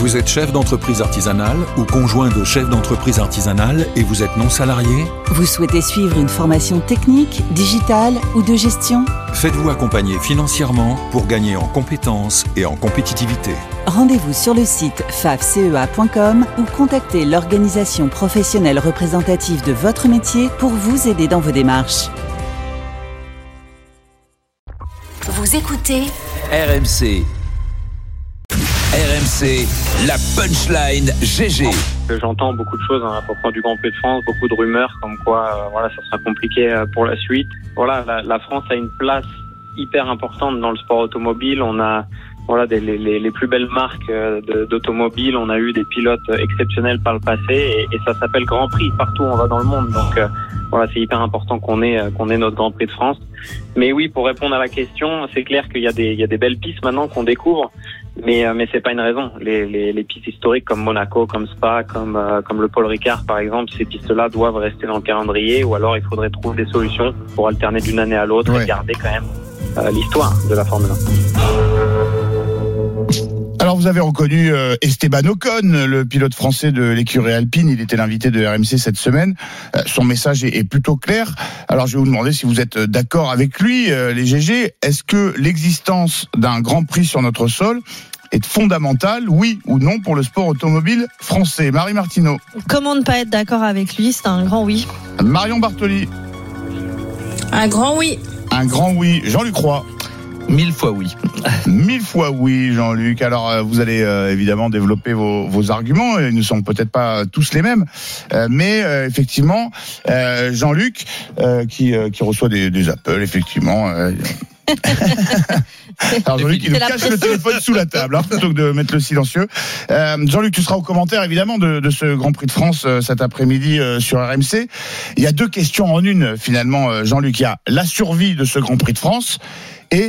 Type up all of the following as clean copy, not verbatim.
Vous êtes chef d'entreprise artisanale ou conjoint de chef d'entreprise artisanale et vous êtes non salarié ? Vous souhaitez suivre une formation technique, digitale ou de gestion ? Faites-vous accompagner financièrement pour gagner en compétences et en compétitivité. Rendez-vous sur le site fafcea.com ou contactez l'organisation professionnelle représentative de votre métier pour vous aider dans vos démarches. Vous écoutez RMC. RMC, la punchline GG. J'entends beaucoup de choses à propos du Grand Prix de France, beaucoup de rumeurs comme quoi ça sera compliqué pour la suite. La France a une place hyper importante dans le sport automobile. On a les plus belles marques d'automobiles. On a eu des pilotes exceptionnels par le passé et ça s'appelle Grand Prix partout où on va dans le monde. Donc c'est hyper important qu'on ait notre Grand Prix de France. Mais oui, pour répondre à la question, c'est clair qu'il y a des belles pistes maintenant qu'on découvre. Mais c'est pas une raison. Les pistes historiques comme Monaco, comme Spa, comme le Paul Ricard par exemple, ces pistes-là doivent rester dans le calendrier ou alors il faudrait trouver des solutions pour alterner d'une année à l'autre et garder quand même l'histoire de la Formule 1. Alors vous avez reconnu Esteban Ocon, le pilote français de l'écurie Alpine. Il était l'invité de RMC cette semaine. Son message est plutôt clair. Alors je vais vous demander si vous êtes d'accord avec lui, les GG. Est-ce que l'existence d'un Grand Prix sur notre sol est fondamentale, oui ou non, pour le sport automobile français? Marie Martineau. Comment ne pas être d'accord avec lui? C'est un grand oui. Marion Bartoli. Un grand oui. Un grand oui. Jean-Luc Roy. 1000 fois oui. 1000 fois oui, Jean-Luc. Alors, vous allez évidemment développer vos arguments. Ils ne sont peut-être pas tous les mêmes, mais effectivement, Jean-Luc qui reçoit des appels, effectivement. Alors Jean-Luc, il nous cache le téléphone sous la table, plutôt que de mettre le silencieux. Jean-Luc, tu seras au commentaire évidemment de ce Grand Prix de France cet après-midi sur RMC. Il y a deux questions en une finalement, Jean-Luc. Il y a la survie de ce Grand Prix de France et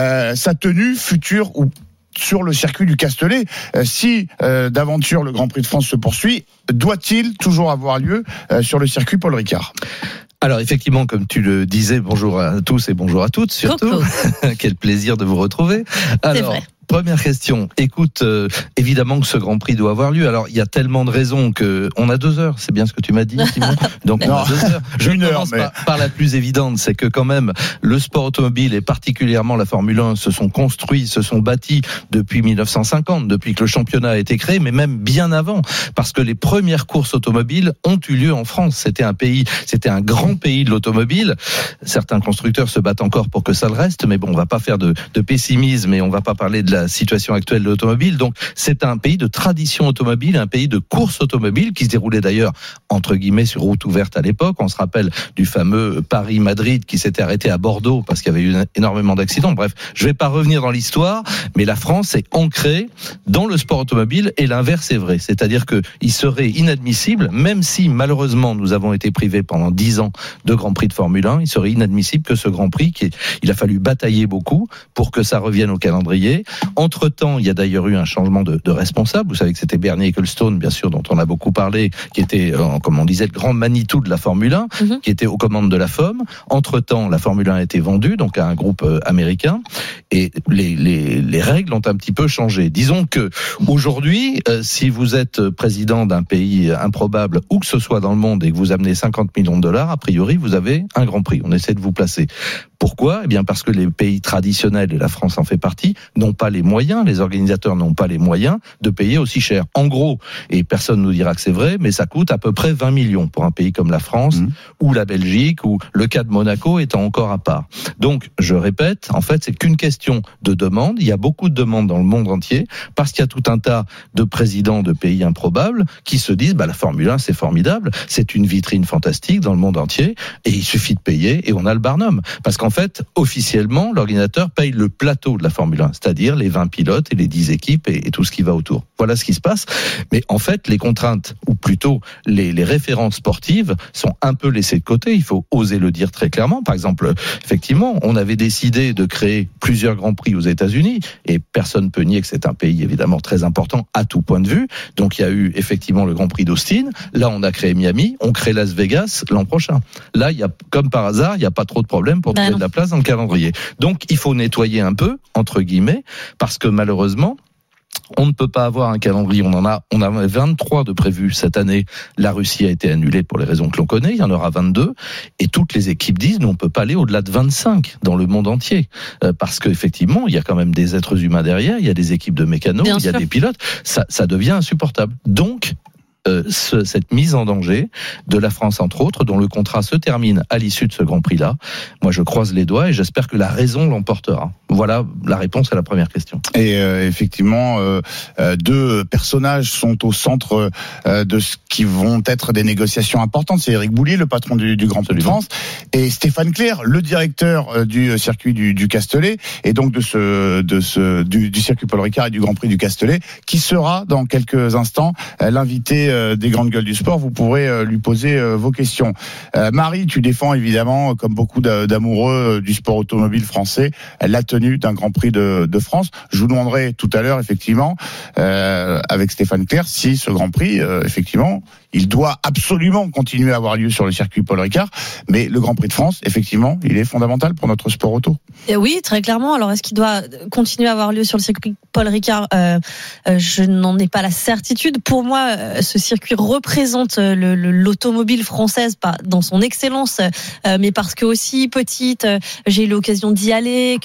sa tenue future ou sur le circuit du Castellet. Si d'aventure le Grand Prix de France se poursuit, doit-il toujours avoir lieu sur le circuit Paul Ricard ? Alors effectivement, comme tu le disais, bonjour à tous et bonjour à toutes surtout. Quel plaisir de vous retrouver. Alors, c'est vrai. Première question. Écoute, évidemment que ce Grand Prix doit avoir lieu. Alors, il y a tellement de raisons que on a 2 heures. C'est bien ce que tu m'as dit, Simon. Donc, on a 2 heures. Je commence par la plus évidente, c'est que quand même, le sport automobile et particulièrement la Formule 1 se sont bâtis depuis 1950, depuis que le championnat a été créé, mais même bien avant, parce que les premières courses automobiles ont eu lieu en France. C'était un grand pays de l'automobile. Certains constructeurs se battent encore pour que ça le reste, mais bon, on va pas faire de pessimisme et on va pas parler de la situation actuelle de l'automobile. Donc c'est un pays de tradition automobile, un pays de course automobile qui se déroulait d'ailleurs entre guillemets sur route ouverte à l'époque. On se rappelle du fameux Paris-Madrid qui s'était arrêté à Bordeaux parce qu'il y avait eu énormément d'accidents. Bref, je vais pas revenir dans l'histoire, mais la France est ancrée dans le sport automobile et l'inverse est vrai. C'est-à-dire que il serait inadmissible, même si malheureusement nous avons été privés pendant 10 ans de Grand Prix de Formule 1, il serait inadmissible que ce Grand Prix, il a fallu batailler beaucoup pour que ça revienne au calendrier. Entre-temps, il y a d'ailleurs eu un changement de responsable. Vous savez que c'était Bernie Ecclestone, bien sûr, dont on a beaucoup parlé, qui était, comme on disait, le grand Manitou de la Formule 1, qui était aux commandes de la FOM. Entre-temps, la Formule 1 a été vendue, donc à un groupe américain, et les règles ont un petit peu changé. Disons que aujourd'hui, si vous êtes président d'un pays improbable, où que ce soit dans le monde, et que vous amenez 50 millions de dollars, a priori, vous avez un Grand Prix. On essaie de vous placer. Pourquoi ? Eh bien, parce que les pays traditionnels, et la France en fait partie, n'ont pas les moyens, les organisateurs n'ont pas les moyens de payer aussi cher. En gros, et personne ne nous dira que c'est vrai, mais ça coûte à peu près 20 millions pour un pays comme la France, ou la Belgique, ou le cas de Monaco étant encore à part. Donc, je répète, en fait, c'est qu'une question de demande. Il y a beaucoup de demandes dans le monde entier, parce qu'il y a tout un tas de présidents de pays improbables qui se disent, la Formule 1, c'est formidable, c'est une vitrine fantastique dans le monde entier, et il suffit de payer, et on a le Barnum. Parce qu'en fait, officiellement, l'organisateur paye le plateau de la Formule 1, c'est-à-dire les 20 pilotes et les 10 équipes et tout ce qui va autour. Voilà ce qui se passe. Mais en fait, les contraintes, ou plutôt les références sportives, sont un peu laissées de côté. Il faut oser le dire très clairement. Par exemple, effectivement, on avait décidé de créer plusieurs Grands Prix aux États-Unis, et personne ne peut nier que c'est un pays évidemment très important à tout point de vue. Donc il y a eu effectivement le Grand Prix d'Austin. Là, on a créé Miami, on crée Las Vegas l'an prochain. Là, il y a, comme par hasard, il n'y a pas trop de problèmes pour trouver de la place dans le calendrier. Donc il faut nettoyer un peu, entre guillemets, parce que malheureusement, On ne peut pas avoir un calendrier. On en a 23 de prévus cette année. La Russie a été annulée pour les raisons que l'on connaît. Il y en aura 22. Et toutes les équipes disent, nous, on peut pas aller au-delà de 25 dans le monde entier. Parce qu'effectivement, il y a quand même des êtres humains derrière. Il y a des équipes de mécanos, il y a des pilotes. Ça devient insupportable. Donc, cette mise en danger de la France, entre autres, dont le contrat se termine à l'issue de ce Grand Prix-là. Moi, je croise les doigts et j'espère que la raison l'emportera. Voilà la réponse à la première question. Et effectivement, deux personnages sont au centre de ce qui vont être des négociations importantes. C'est Éric Boulier, le patron du Grand Prix de France, et Stéphane Clerc, le directeur du circuit du Castellet, et donc du circuit Paul Ricard et du Grand Prix du Castellet, qui sera dans quelques instants l'invité des grandes gueules du sport. Vous pourrez lui poser vos questions. Marie, tu défends évidemment, comme beaucoup d'amoureux du sport automobile français, la tenue d'un Grand Prix de France. Je vous demanderai tout à l'heure, effectivement, avec Stéphane Clerc, si ce Grand Prix, effectivement, il doit absolument continuer à avoir lieu sur le circuit Paul Ricard, mais le Grand Prix de France, effectivement, il est fondamental pour notre sport auto. Et oui, très clairement. Alors, est-ce qu'il doit continuer à avoir lieu sur le circuit Paul Ricard ? Je n'en ai pas la certitude. Pour moi, ce circuit représente l'automobile française, pas dans son excellence, mais parce que aussi petite, j'ai eu l'occasion d'y aller,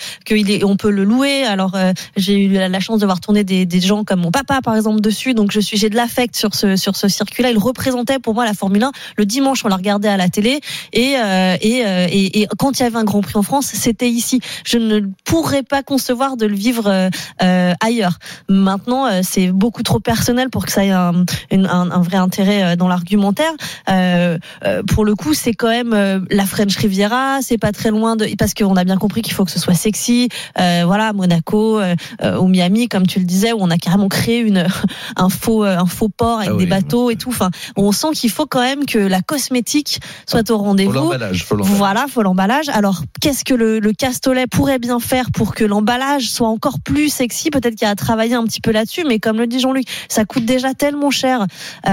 on peut le louer. Alors, j'ai eu la chance de voir tourner des gens comme mon papa, par exemple, dessus. Donc, j'ai de l'affect sur ce circuit-là. Il représentait pour moi la Formule 1. Le dimanche, on la regardait à la télé, et quand il y avait un Grand Prix en France, c'était ici. Je ne pourrais pas concevoir de le vivre ailleurs. Maintenant, c'est beaucoup trop personnel pour que ça ait un vrai intérêt dans l'argumentaire. Pour le coup, c'est quand même la French Riviera, c'est pas très loin parce qu'on a bien compris qu'il faut que ce soit sexy. Voilà, Monaco, ou Miami, comme tu le disais, où on a carrément créé un faux port avec des bateaux et tout. Enfin, on sent qu'il faut quand même que la cosmétique soit au rendez-vous. Faut l'emballage. Voilà, faut l'emballage. Alors, qu'est-ce que le Castellet pourrait bien faire pour que l'emballage soit encore plus sexy ? Peut-être qu'il y a à travailler un petit peu là-dessus, mais comme le dit Jean-Luc, ça coûte déjà tellement cher.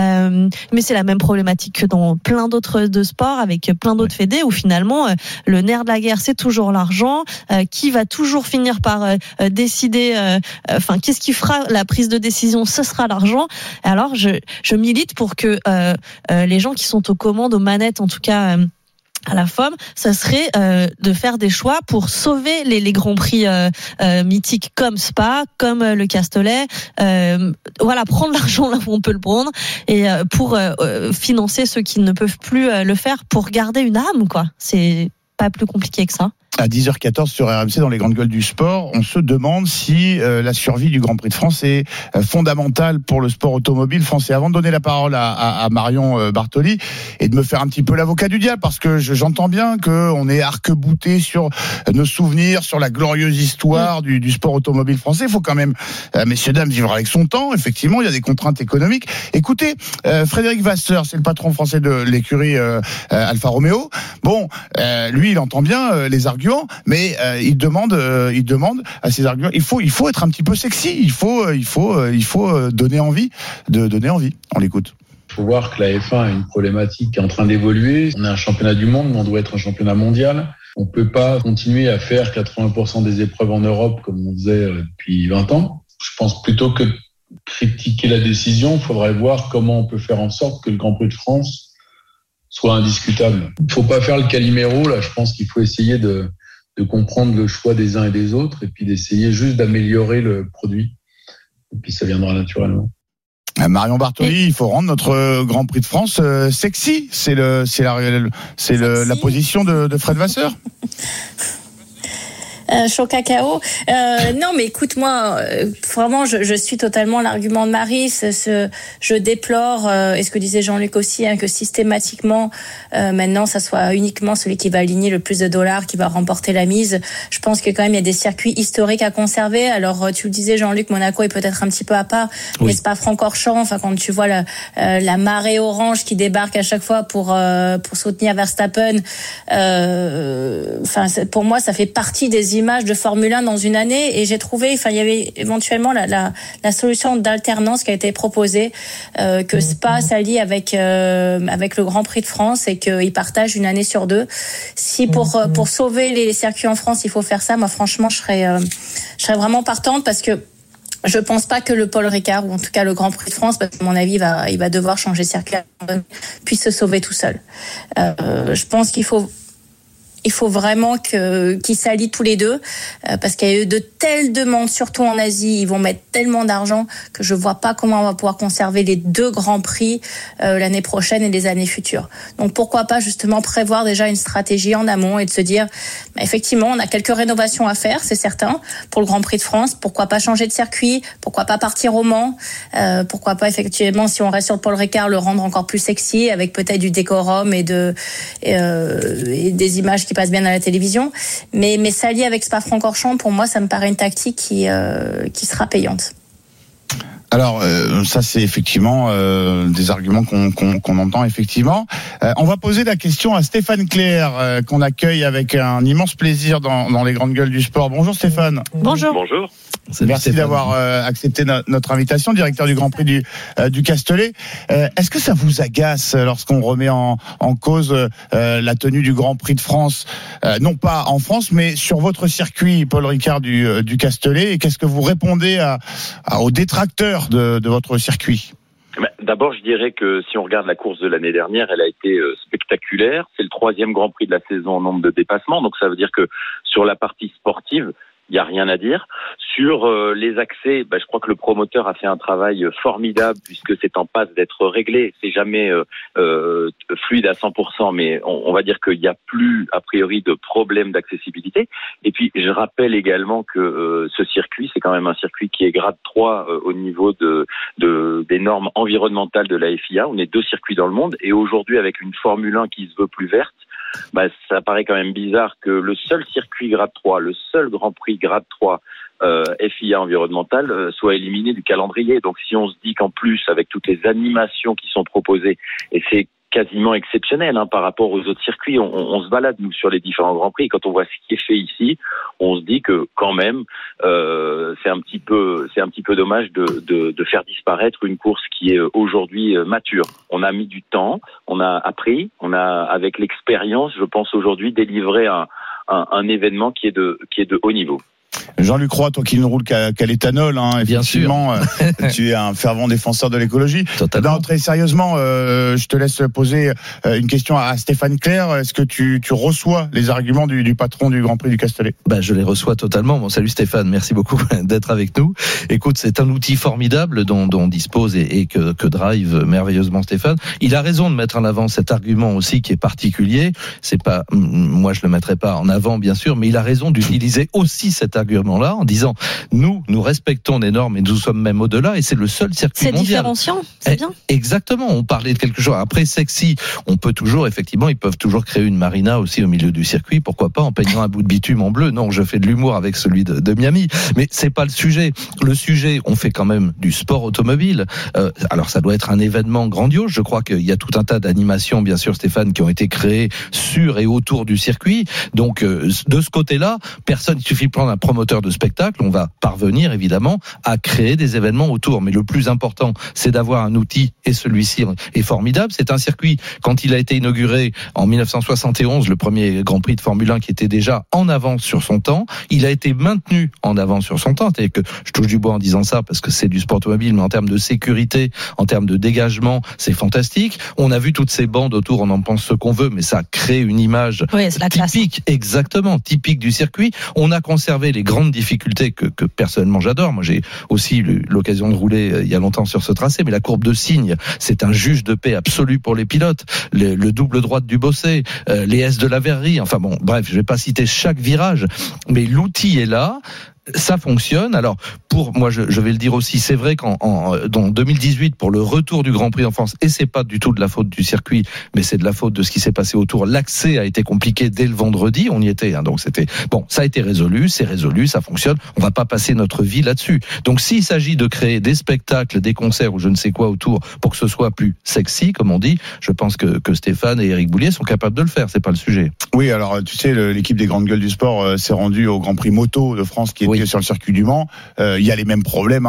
Mais c'est la même problématique que dans plein d'autres de sports, avec plein d'autres fédés, où finalement, le nerf de la guerre, c'est toujours l'argent, qui va toujours finir par décider, qu'est-ce qui fera la prise de décision ? Ce sera l'argent. Alors, je milite pour que les gens qui sont aux commandes, aux manettes, en tout cas, à la FOM, ça serait de faire des choix pour sauver les grands prix mythiques comme Spa, comme le Castellet. Voilà, prendre l'argent là où on peut le prendre, et pour financer ceux qui ne peuvent plus le faire, pour garder une âme, quoi. C'est pas plus compliqué que ça. À 10h14 sur RMC, dans les grandes gueules du sport, on se demande si la survie du Grand Prix de France est fondamentale pour le sport automobile français. Avant de donner la parole à Marion Bartoli et de me faire un petit peu l'avocat du diable, parce que j'entends bien qu'on est arc-bouté sur nos souvenirs, sur la glorieuse histoire du sport automobile français. Il faut quand même, messieurs, dames, vivre avec son temps. Effectivement, il y a des contraintes économiques. Écoutez, Frédéric Vasseur, c'est le patron français de l'écurie Alfa Romeo. Bon, lui, il entend bien les arguments, mais il demande à ces arguments. Il faut être un petit peu sexy. Il faut donner envie. On l'écoute. Il faut voir que la F1 a une problématique qui est en train d'évoluer. On est un championnat du monde, mais on doit être un championnat mondial. On peut pas continuer à faire 80% des épreuves en Europe comme on faisait depuis 20 ans. Je pense plutôt que critiquer la décision, il faudrait voir comment on peut faire en sorte que le Grand Prix de France soit indiscutable. Il faut pas faire le Calimero, là. Je pense qu'il faut essayer de comprendre le choix des uns et des autres, et puis d'essayer juste d'améliorer le produit. Et puis ça viendra naturellement. Marion Bartoli, il faut rendre notre Grand Prix de France sexy. C'est la position de Fred Vasseur. Chaud cacao. Non, mais écoute, moi, vraiment, je suis totalement l'argument de Marie. Je déplore, et ce que disait Jean-Luc aussi, que systématiquement, maintenant, ça soit uniquement celui qui va aligner le plus de dollars, qui va remporter la mise. Je pense que quand même, il y a des circuits historiques à conserver. Alors, tu le disais, Jean-Luc, Monaco est peut-être un petit peu à part, mais c'est pas Francorchamps. Enfin, quand tu vois la marée orange qui débarque à chaque fois pour soutenir Verstappen, pour moi, ça fait partie des images de Formule 1 dans une année, et j'ai trouvé, il y avait éventuellement la solution d'alternance qui a été proposée, que Spa s'allie avec le Grand Prix de France, et qu'ils partagent une année sur deux. Si pour sauver les circuits en France, il faut faire ça, moi franchement, je serais vraiment partante, parce que Je pense pas que le Paul Ricard, ou en tout cas le Grand Prix de France, parce qu'à mon avis, il va devoir changer de circuit, puisse se sauver tout seul. Je pense qu'il faut vraiment qu'ils s'allient tous les deux, parce qu'il y a eu de telles demandes, surtout en Asie, ils vont mettre tellement d'argent que je vois pas comment on va pouvoir conserver les 2 grands prix l'année prochaine et les années futures. Donc pourquoi pas justement prévoir déjà une stratégie en amont et de se dire, effectivement, on a quelques rénovations à faire, c'est certain, pour le Grand Prix de France. Pourquoi pas changer de circuit? Pourquoi pas partir au Mans? Pourquoi pas effectivement, si on reste sur le Paul Ricard, le rendre encore plus sexy avec peut-être du décorum et des images qui passe bien à la télévision, mais s'allier avec Spa-Francorchamps, pour moi, ça me paraît une tactique qui sera payante. Alors ça c'est effectivement des arguments qu'on entend effectivement. On va poser la question à Stéphane Clerc qu'on accueille avec un immense plaisir dans les grandes gueules du sport. Bonjour Stéphane. Bonjour. Bonjour. Merci d'avoir accepté notre invitation, directeur du Grand Prix du Castellet. Est-ce que ça vous agace lorsqu'on remet en cause la tenue du Grand Prix de France, non pas en France, mais sur votre circuit, Paul Ricard du Castellet? Et qu'est-ce que vous répondez aux détracteurs de votre circuit? D'abord, je dirais que si on regarde la course de l'année dernière, elle a été spectaculaire. C'est le 3e Grand Prix de la saison en nombre de dépassements, donc ça veut dire que sur la partie sportive, il n'y a rien à dire. Sur les accès, je crois que le promoteur a fait un travail formidable puisque c'est en passe d'être réglé. C'est jamais fluide à 100%, mais on va dire qu'il n'y a plus, a priori, de problème d'accessibilité. Et puis, je rappelle également que ce circuit, c'est quand même un circuit qui est grade 3 au niveau des normes environnementales de la FIA. On est 2 circuits dans le monde et aujourd'hui, avec une Formule 1 qui se veut plus verte, ça paraît quand même bizarre que le seul circuit grade 3, le seul Grand Prix grade 3 FIA environnemental soit éliminé du calendrier. Donc si on se dit qu'en plus, avec toutes les animations qui sont proposées, et c'est quasiment exceptionnel par rapport aux autres circuits, on se balade nous sur les différents Grands Prix, et quand on voit ce qui est fait ici, on se dit que quand même c'est un petit peu dommage de faire disparaître une course qui est aujourd'hui mature. On a mis du temps, on a appris, on a avec l'expérience, je pense aujourd'hui, délivré un événement qui est de haut niveau. Jean-Luc Roy, toi qui ne roules qu'à l'éthanol, effectivement, tu es un fervent défenseur de l'écologie. Totalement. Non, très sérieusement, je te laisse poser une question à Stéphane Clerc. Est-ce que tu reçois les arguments du patron du Grand Prix du Castellet? Je les reçois totalement. Bon, salut Stéphane, merci beaucoup d'être avec nous. Écoute, c'est un outil formidable dont dispose et que drive merveilleusement Stéphane. Il a raison de mettre en avant cet argument aussi qui est particulier. C'est pas, moi je le mettrai pas en avant bien sûr, mais il a raison d'utiliser aussi cet argument-là en disant nous respectons les normes et nous sommes même au-delà et c'est le seul circuit mondial. C'est différenciant, c'est bien. Exactement, on parlait de quelque chose. Après sexy, on peut toujours, effectivement, ils peuvent toujours créer une marina aussi au milieu du circuit, pourquoi pas en peignant un bout de bitume en bleu. Non, je fais de l'humour avec celui de Miami, mais c'est pas le sujet. Le sujet, on fait quand même du sport automobile. Alors ça doit être un événement grandiose. Je crois qu'il y a tout un tas d'animations, bien sûr, Stéphane, qui ont été créées sur et autour du circuit. Donc de ce côté-là, personne, il suffit de prendre un promoteur de spectacle, on va parvenir évidemment à créer des événements autour. Mais le plus important, c'est d'avoir un outil, et celui-ci est formidable. C'est un circuit, quand il a été inauguré en 1971, le premier Grand Prix de Formule 1 qui était déjà en avance sur son temps, il a été maintenu en avance sur son temps. C'est-à-dire que je touche du bois en disant ça parce que c'est du sport automobile, mais en termes de sécurité, en termes de dégagement, c'est fantastique. On a vu toutes ces bandes autour, on en pense ce qu'on veut, mais ça crée une image typique, exactement, typique du circuit. On a conservé les grandes difficultés que personnellement j'adore. Moi, j'ai aussi eu l'occasion de rouler il y a longtemps sur ce tracé, mais la courbe de Signes, c'est un juge de paix absolu pour les pilotes. Le double droite du Bossé, les S de la Verrerie. Enfin bon, bref, je vais pas citer chaque virage, mais l'outil est là. Ça fonctionne. Alors, pour moi, je vais le dire aussi, c'est vrai dans 2018, pour le retour du Grand Prix en France, et c'est pas du tout de la faute du circuit, mais c'est de la faute de ce qui s'est passé autour. L'accès a été compliqué dès le vendredi, on y était, donc c'était bon. Ça a été résolu, c'est résolu, ça fonctionne. On va pas passer notre vie là-dessus. Donc, s'il s'agit de créer des spectacles, des concerts ou je ne sais quoi autour pour que ce soit plus sexy, comme on dit, je pense que Stéphane et Éric Boulier sont capables de le faire. C'est pas le sujet. Oui, alors tu sais, l'équipe des grandes gueules du sport s'est rendue au Grand Prix moto de France qui que sur le circuit du Mans, il y a les mêmes problèmes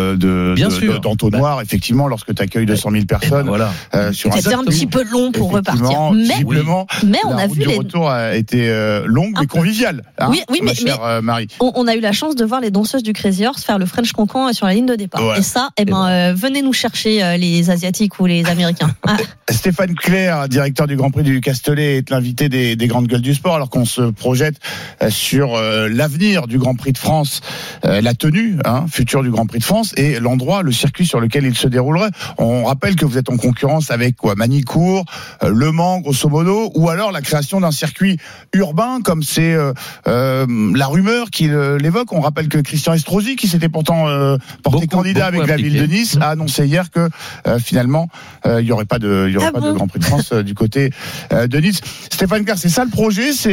d'entonnoir, effectivement, lorsque tu accueilles 200 000 personnes. Voilà. Sur c'était un petit peu long pour repartir. Mais on a vu le retour a été longue mais conviviale. Mais Marie. On a eu la chance de voir les danseuses du Crazy Horse faire le French Cancan sur la ligne de départ. Ouais. Et ça, venez nous chercher les Asiatiques ou les Américains. Stéphane Clerc, directeur du Grand Prix du Castellet, est l'invité des grandes gueules du sport, alors qu'on se projette sur l'avenir du Grand Prix de France, la tenue future du Grand Prix de France et l'endroit, le circuit sur lequel il se déroulerait. On rappelle que vous êtes en concurrence avec Manicourt, Le Mans, grosso modo, ou alors la création d'un circuit urbain, comme c'est la rumeur qui l'évoque. On rappelle que Christian Estrosi, qui s'était pourtant porté candidat avec la ville de Nice, a annoncé hier que finalement il y aurait pas de Grand Prix de France du côté de Nice. Stéphane Clerc, c'est ça le projet, c'est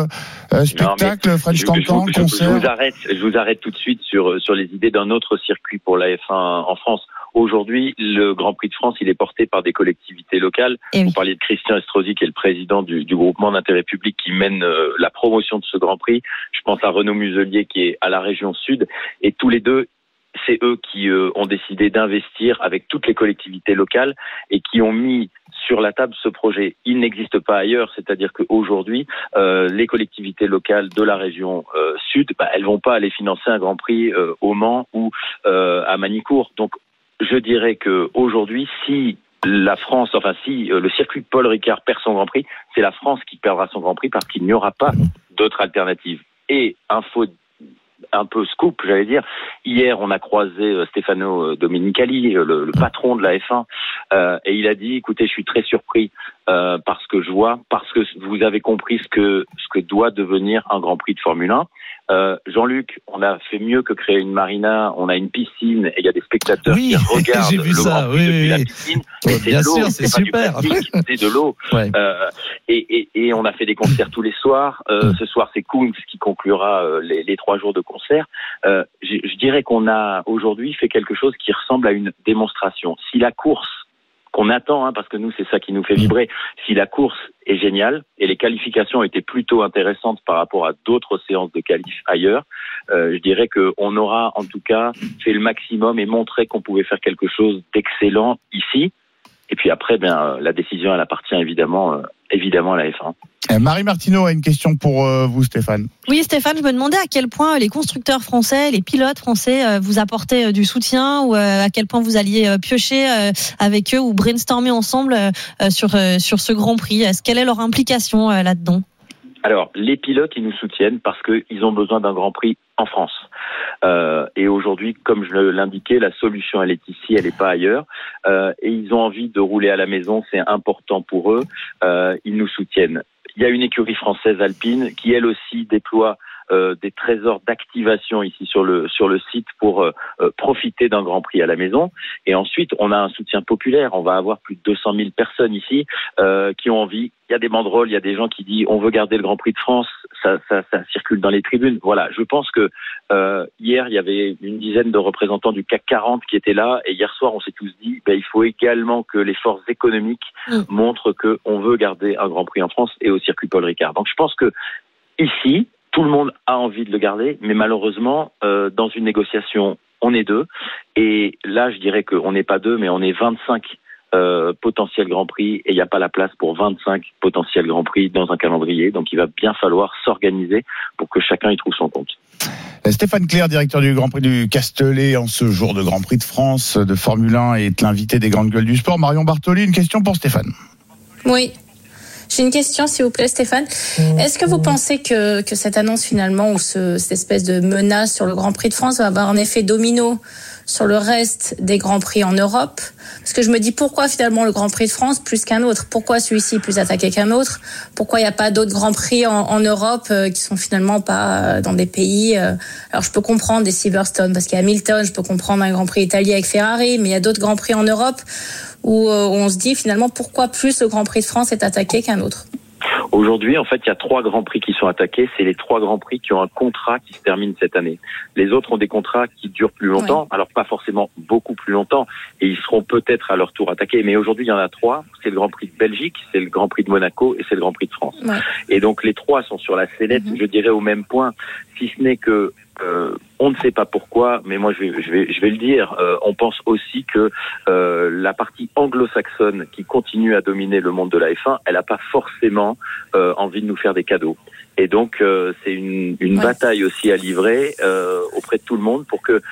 spectacle, French Cancan, concert. Je vous arrête tout de suite sur les idées d'un autre circuit pour la F1 en France. Aujourd'hui, le Grand Prix de France, il est porté par des collectivités locales. Vous parliez de Christian Estrosi, qui est le président du groupement d'intérêt public qui mène la promotion de ce Grand Prix. Je pense à Renaud Muselier, qui est à la région sud. Et tous les deux, c'est eux qui ont décidé d'investir avec toutes les collectivités locales et qui ont mis sur la table ce projet. Il n'existe pas ailleurs, c'est-à-dire qu'aujourd'hui, les collectivités locales de la région sud, elles vont pas aller financer un Grand Prix au Mans ou à Manicourt. Donc, je dirais que aujourd'hui, si le circuit Paul Ricard perd son Grand Prix, c'est la France qui perdra son Grand Prix parce qu'il n'y aura pas d'autre alternative. Et info un peu scoop, j'allais dire. Hier, on a croisé Stefano Domenicali, le patron de la F1, et il a dit, écoutez, je suis très surpris par ce que je vois, parce que vous avez compris ce que doit devenir un Grand Prix de Formule 1. Jean-Luc, on a fait mieux que créer une marina, on a une piscine et il y a des spectateurs qui regardent le Grand Prix depuis la piscine. C'est de l'eau, c'est super. Pas du plastique, c'est de l'eau. Ouais. Et on a fait des concerts tous les soirs. Ce soir, c'est Kungs qui conclura les 3 jours de concert. Je dirais qu'on a aujourd'hui fait quelque chose qui ressemble à une démonstration. Si la course qu'on attend, parce que nous, c'est ça qui nous fait vibrer. Si la course est géniale et les qualifications étaient plutôt intéressantes par rapport à d'autres séances de qualif ailleurs, je dirais qu'on aura en tout cas fait le maximum et montré qu'on pouvait faire quelque chose d'excellent ici. Et puis après, la décision, elle appartient évidemment à la F1. Marie Martineau a une question pour vous, Stéphane. Oui, Stéphane, je me demandais à quel point les constructeurs français, les pilotes français vous apportaient du soutien ou à quel point vous alliez piocher avec eux ou brainstormer ensemble sur ce Grand Prix. Quelle est leur implication là-dedans ? Alors, les pilotes, ils nous soutiennent parce qu'ils ont besoin d'un Grand Prix en France. Et aujourd'hui, comme je l'indiquais, la solution, elle est ici, elle n'est pas ailleurs. Et ils ont envie de rouler à la maison, c'est important pour eux. Ils nous soutiennent. Il y a une écurie française alpine qui, elle aussi, déploie des trésors d'activation ici sur le site pour profiter d'un Grand Prix à la maison. Et ensuite, on a un soutien populaire. On va avoir plus de 200 000 personnes ici qui ont envie. Il y a des banderoles, il y a des gens qui disent on veut garder le Grand Prix de France. Ça circule dans les tribunes. Voilà, je pense que hier, il y avait une dizaine de représentants du CAC 40 qui étaient là. Et hier soir, on s'est tous dit il faut également que les forces économiques montrent qu'on veut garder un Grand Prix en France et au circuit Paul Ricard. Donc, je pense que ici, tout le monde a envie de le garder, mais malheureusement, dans une négociation, on est 2. Et là, je dirais qu'on n'est pas 2, mais on est 25 potentiels Grands Prix, et il n'y a pas la place pour 25 potentiels Grands Prix dans un calendrier. Donc, il va bien falloir s'organiser pour que chacun y trouve son compte. Stéphane Clerc, directeur du Grand Prix du Castellet, en ce jour de Grand Prix de France de Formule 1, est l'invité des grandes gueules du sport. Marion Bartoli, une question pour Stéphane. Oui. J'ai une question, s'il vous plaît, Stéphane. Est-ce que vous pensez que cette annonce, finalement, ou cette espèce de menace sur le Grand Prix de France va avoir un effet domino sur le reste des Grands Prix en Europe? Parce que je me dis, pourquoi finalement le Grand Prix de France plus qu'un autre? Pourquoi celui-ci plus attaqué qu'un autre? Pourquoi il n'y a pas d'autres Grands Prix en Europe qui sont finalement pas dans des pays... Alors, je peux comprendre des Silverstone, parce qu'il y a Hamilton, je peux comprendre un Grand Prix italien avec Ferrari, mais il y a d'autres Grands Prix en Europe où on se dit finalement pourquoi plus le Grand Prix de France est attaqué qu'un autre. Aujourd'hui, en fait, il y a 3 Grands Prix qui sont attaqués. C'est les 3 Grands Prix qui ont un contrat qui se termine cette année. Les autres ont des contrats qui durent plus longtemps. Oui. Alors, pas forcément beaucoup plus longtemps. Et ils seront peut-être à leur tour attaqués. Mais aujourd'hui, il y en a 3. C'est le Grand Prix de Belgique, c'est le Grand Prix de Monaco et c'est le Grand Prix de France. Ouais. Et donc, les 3 sont sur la sellette, je dirais, au même point. si ce n'est que on ne sait pas pourquoi, mais moi je vais le dire. On pense aussi que la partie anglo-saxonne qui continue à dominer le monde de la F1, elle n'a pas forcément envie de nous faire des cadeaux. Et donc c'est une bataille aussi à livrer auprès de tout le monde pour que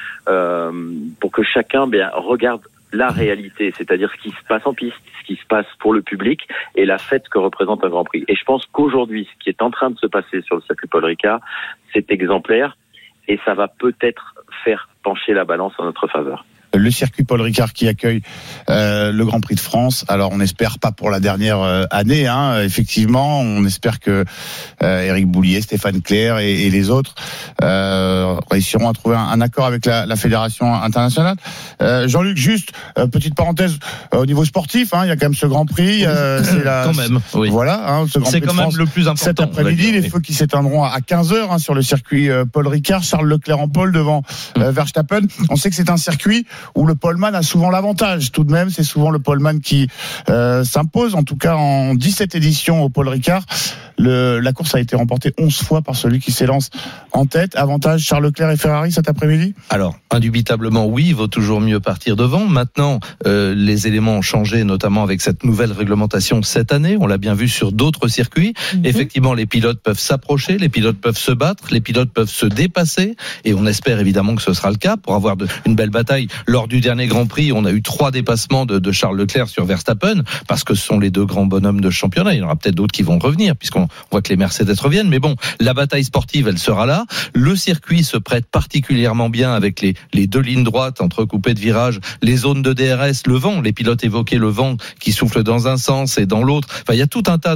chacun regarde la réalité, c'est-à-dire ce qui se passe en piste, ce qui se passe pour le public et la fête que représente un Grand Prix. Et je pense qu'aujourd'hui, ce qui est en train de se passer sur le circuit Paul Ricard, c'est exemplaire et ça va peut-être faire pencher la balance en notre faveur. Le circuit Paul Ricard qui accueille le Grand Prix de France. Alors on espère pas pour la dernière année, effectivement. On espère que Éric Boulier, Stéphane Clerc et les autres réussiront à trouver un accord avec la fédération internationale. Jean-Luc, juste petite parenthèse au niveau sportif, il y a quand même ce Grand Prix. C'est quand même, oui. Voilà, ce Grand c'est Prix quand de France, même le plus important. Cet après-midi, les feux qui s'éteindront à 15h sur le circuit Paul Ricard. Charles Leclerc en pole devant Verstappen. On sait que c'est un circuit où le poleman a souvent l'avantage. Tout de même, c'est souvent le poleman qui s'impose. En tout cas, en 17 éditions au Paul Ricard, la course a été remportée 11 fois par celui qui s'élance en tête. Avantage Charles Leclerc et Ferrari cet après-midi ? Alors, indubitablement, oui, il vaut toujours mieux partir devant. Maintenant, les éléments ont changé, notamment avec cette nouvelle réglementation cette année. On l'a bien vu sur d'autres circuits. Effectivement, les pilotes peuvent s'approcher, les pilotes peuvent se battre, les pilotes peuvent se dépasser. Et on espère évidemment que ce sera le cas pour avoir une belle bataille. Lors du dernier Grand Prix, on a eu 3 dépassements de Charles Leclerc sur Verstappen, parce que ce sont les 2 grands bonhommes de championnat. Il y en aura peut-être d'autres qui vont revenir, puisqu'on voit que les Mercedes reviennent. Mais bon, la bataille sportive, elle sera là. Le circuit se prête particulièrement bien avec les 2 lignes droites entrecoupées de virages, les zones de DRS, le vent. Les pilotes évoquaient le vent qui souffle dans un sens et dans l'autre. Enfin, il y a tout un tas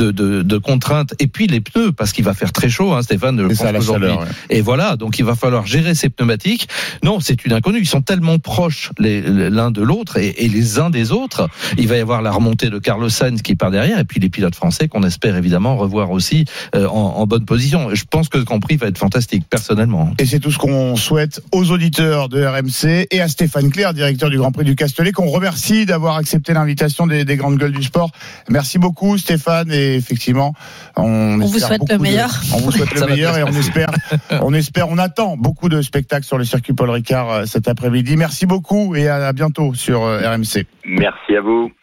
de contraintes. Et puis les pneus, parce qu'il va faire très chaud, Stéphane, je pense aujourd'hui. Chaleur, ouais. Et voilà, donc il va falloir gérer ces pneumatiques. Non, c'est une inconnue. Ils sont tellement proches l'un de l'autre et les uns des autres. Il va y avoir la remontée de Carlos Sainz qui part derrière, et puis les pilotes français qu'on espère évidemment revoir aussi en bonne position. Je pense que ce Grand Prix va être fantastique, personnellement. Et c'est tout ce qu'on souhaite aux auditeurs de RMC et à Stéphane Clerc, directeur du Grand Prix du Castellet, qu'on remercie d'avoir accepté l'invitation des grandes gueules du sport. Merci beaucoup Stéphane, et effectivement on vous souhaite le meilleur. On vous souhaite le meilleur et on attend beaucoup de spectacles sur le circuit Paul Ricard cet après-midi. Merci beaucoup et à bientôt sur RMC. Merci à vous.